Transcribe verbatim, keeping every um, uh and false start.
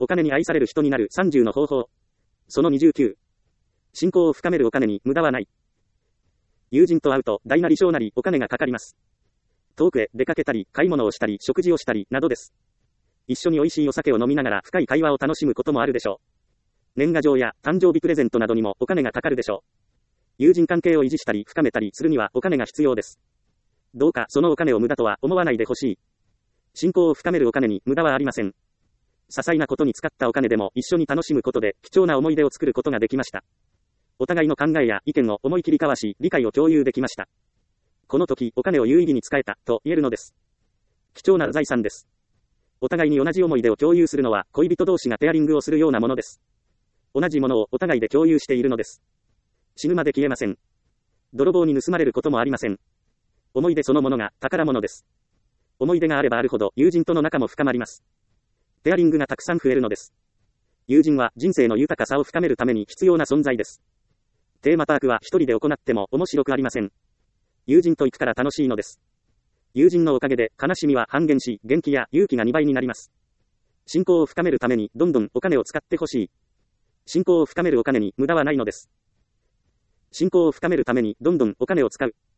お金に愛される人になるさんじゅうの方法。そのにじゅうきゅう。信仰を深めるお金に無駄はない。友人と会うと大なり小なりお金がかかります。遠くへ出かけたり、買い物をしたり、食事をしたり、などです。一緒に美味しいお酒を飲みながら深い会話を楽しむこともあるでしょう。年賀状や誕生日プレゼントなどにもお金がかかるでしょう。友人関係を維持したり深めたりするにはお金が必要です。どうかそのお金を無駄とは思わないでほしい。信仰を深めるお金に無駄はありません。些細なことに使ったお金でも一緒に楽しむことで貴重な思い出を作ることができました。お互いの考えや意見を思い切り交わし、理解を共有できました。この時、お金を有意義に使えた、と言えるのです。貴重な財産です。お互いに同じ思い出を共有するのは、恋人同士がペアリングをするようなものです。同じものをお互いで共有しているのです。死ぬまで消えません。泥棒に盗まれることもありません。思い出そのものが宝物です。思い出があればあるほど、友人との仲も深まります。ペアリングがたくさん増えるのです。友人は人生の豊かさを深めるために必要な存在です。テーマパークは一人で行っても面白くありません。友人と行くから楽しいのです。友人のおかげで悲しみは半減し、元気や勇気がにばいになります。信仰を深めるためにどんどんお金を使ってほしい。信仰を深めるお金に無駄はないのです。信仰を深めるためにどんどんお金を使う。